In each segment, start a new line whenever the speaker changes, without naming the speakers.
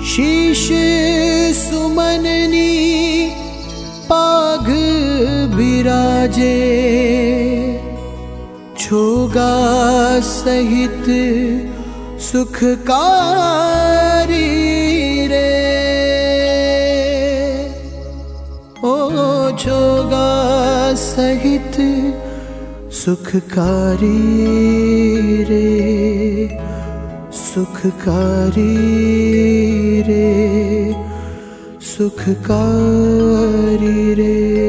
शीश सुमननी पाग बिराजे, छोगा सहित सुखकारी रे। ओ छोगा सहित सुखकारी रे, सुखकारी रे, सुखकारी रे।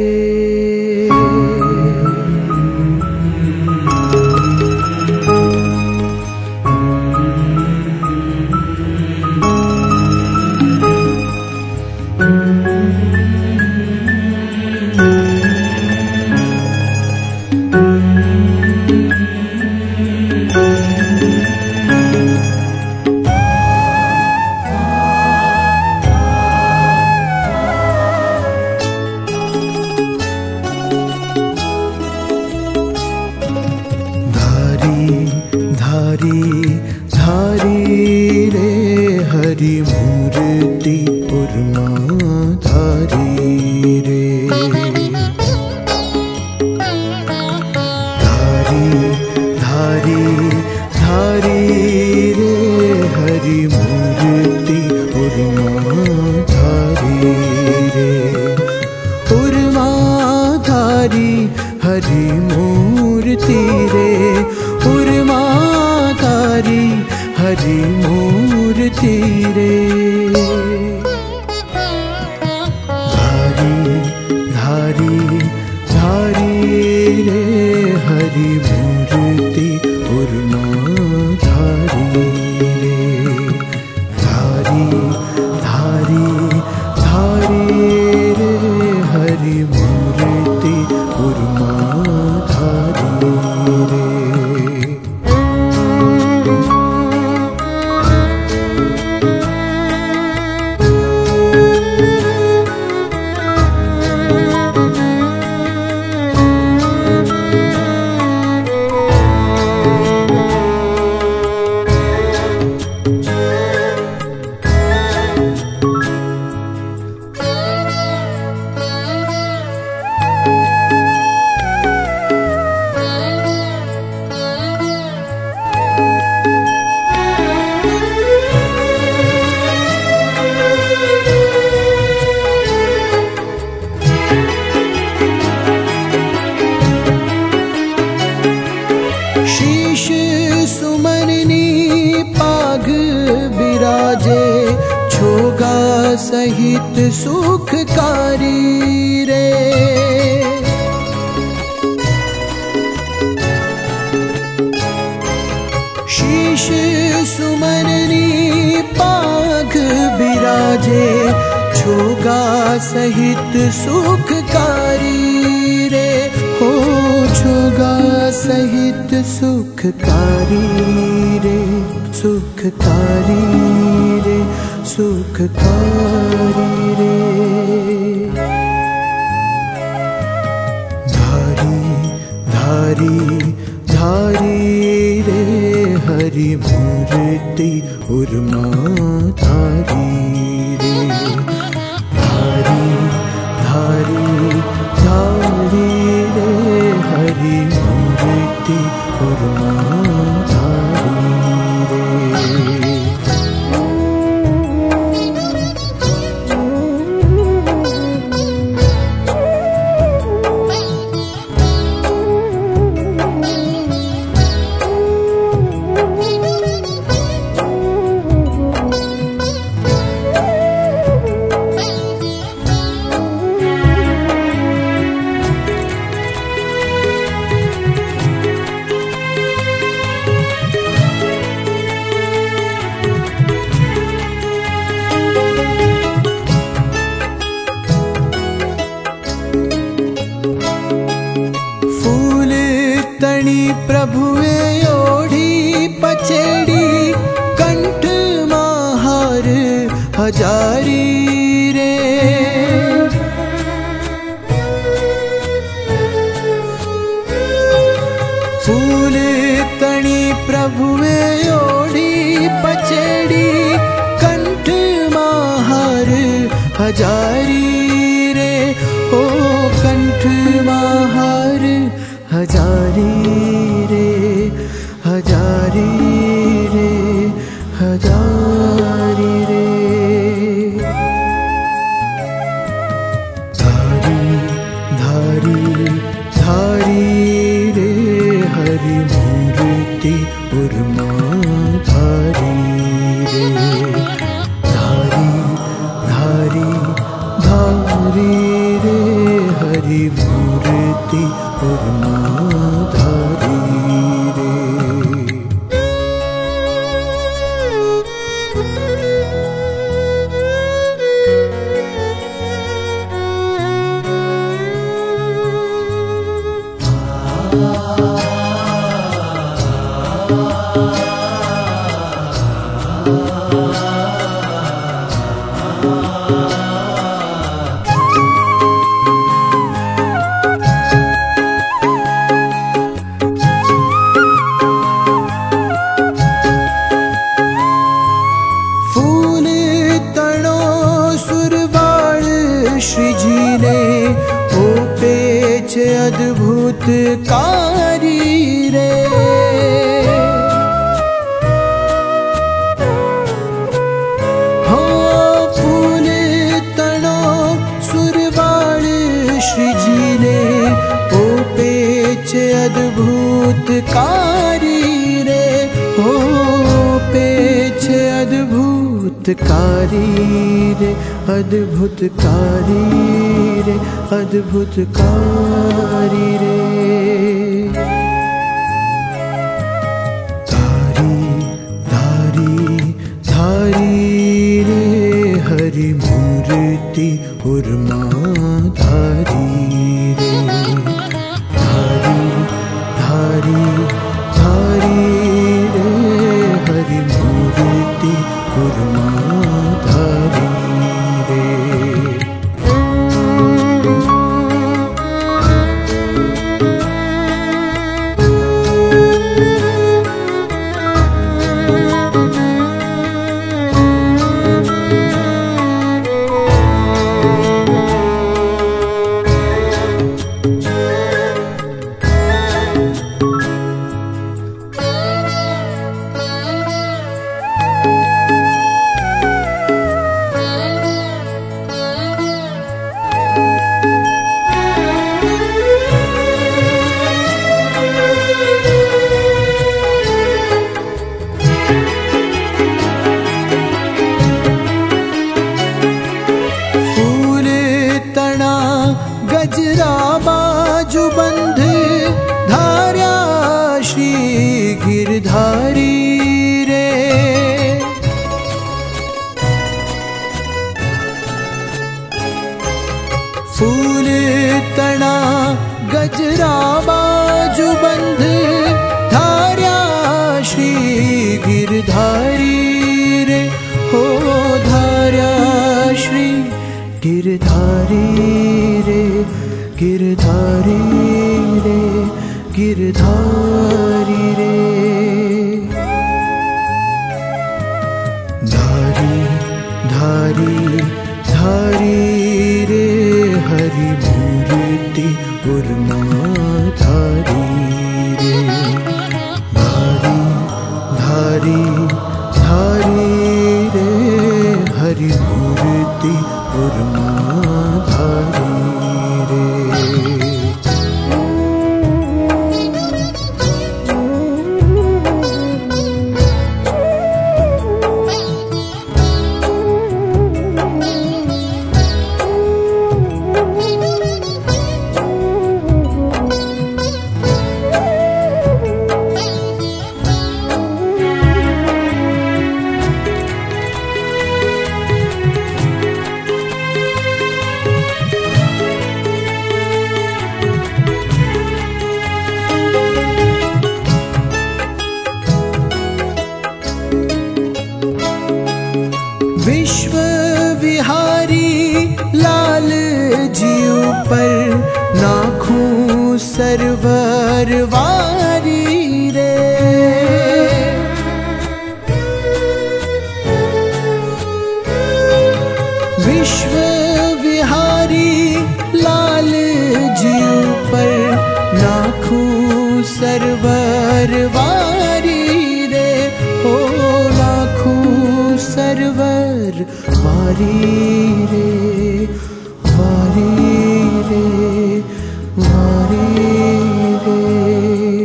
धारी धारी रे हरि मूर्ति उर्मा धारी रे। धारी धारी धारी रे हरि मूर्ति उर्मा धारी रे। उर्मा धारी हरि मूर्ति रे, उर्मा धारी हरि मूर्ति रे। धारी धारी धारी रे हरि मूर्ति उर्मा धारी रे। धारी धारी धारी रे हरि मूर्ति उर्मा धारी रे। शीश सुमननी पाग बिराजे, छोगा सहित सुखकारी रे। शीश सुमननी पाग बिराजे, छोगा सहित सुखकारी रे। हो छोगा सहित सुखकारी रे, सुखकारी रे, सुखकारी रे। धारी धारी धारी रे हरि मूर्ति उर्मा धारी रे। धारी धारी धारी रे हरि मूर्ति उर्मा धारी रे। प्रभुए ओढ़ी पचेड़ी, कंठ महार हजारी रे। फूल तणी प्रभुए ओढ़ी पचेड़ी, कंठ अद्भुत कारी रे हो फूल तणो सुरवाल श्री जी ने ओ पेच अद्भुत कारी रे हो पेच अद्भुत कारी रे अद्भुत कारी रे अद्भुत कारी रे धारी धारी धारी रे हरि मूर्ति उर्मा धारी रे धारी धारी धारी रे हरि मूर्ति उर्मा धारी रे गजरा बाजू बंध धार्या श्री गिरधारी रे फूल तना गजरा बाजू बंध धार्या श्री गिरधारी रे हो धार्या श्री गिरधारी रे गिरधारी रे गिरधारी रे धारी धारी धारी रे हरि मूर्ति उर्मा धारी रे धारी धारी धारी रे हरि मूर्ति उर्मा धारी रे विश्व विहारी लाल जी पर नाखूं सरवर वारी रे विश्व विहारी लाल जी पर नाखूं सरवर वारी रे ओ नाखूं सरवर वारी रे वारी रे वारी रे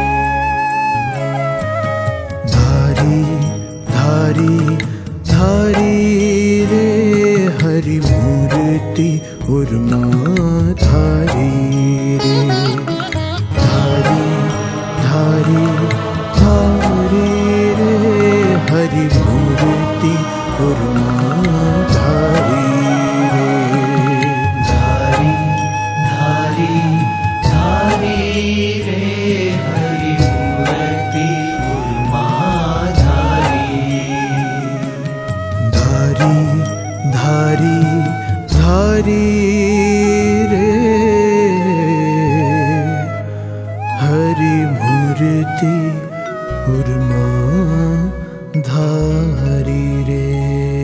धारी धारी धारी रे हरि मूर्ति उर्मा धारी रे धारी धारी धारी रे हरि मूर्ति उर्मा धारी रे धारी धारी धारी रे हरि मूर्ति उर्मा धारी धारी धारी रे हरि मूर्ति उर्मा धारी रे।